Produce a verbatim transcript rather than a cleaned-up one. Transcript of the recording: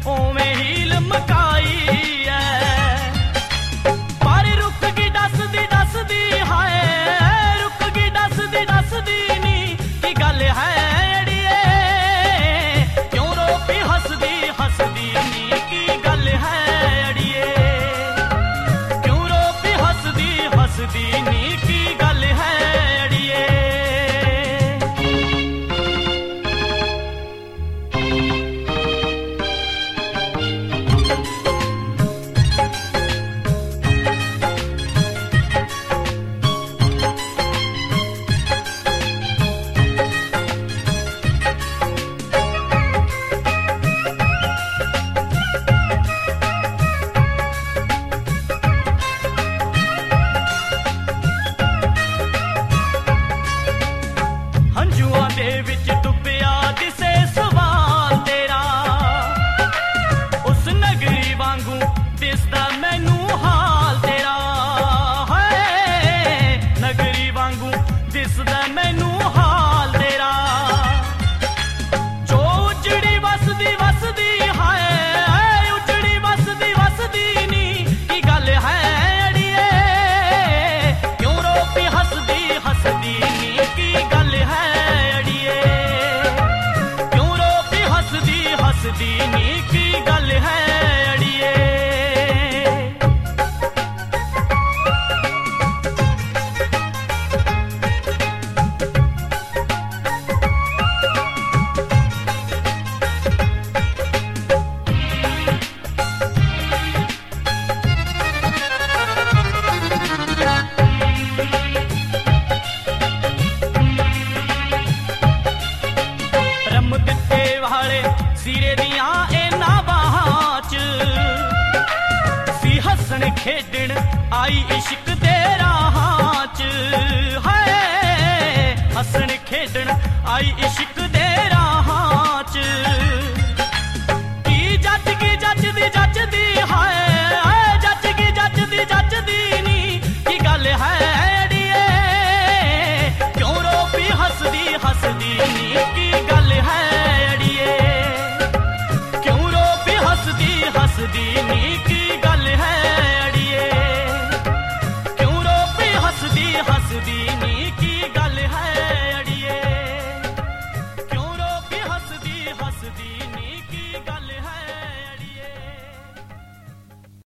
ओवें ही लमकाई है। पर रुक गई दसदी दसदी हाय, रुक गई दसदी दसदी नी की गल है अड़िए, क्यों रो पी हसदी हसदी नी की गल है अड़िए, क्यों रो पी हसदी हसदी नी की गल है अड़िए। हंजुआं दे विच डुबिया दिसे सवाल तेरा, उस नगरी वांगू दिसदा मैनू हाल तेरा, है नगरी वांगू दिसदा मैनू हाल तेरा। जो उजड़ी वसदी वसदी हाय, उजड़ी वसदी वसदी नी की गल है अड़िए, क्यों रो पी हसदी हसदी नी की गल है अड़िए, क्यों रो पी हसदी हसदी नी की गल है अड़िए। रम दिते वाले सिरे दियां इन्हां बाहां च, सी हसन खेडण आई इश्क दे राहां च, हाय हसन खेडण आई इश्क दे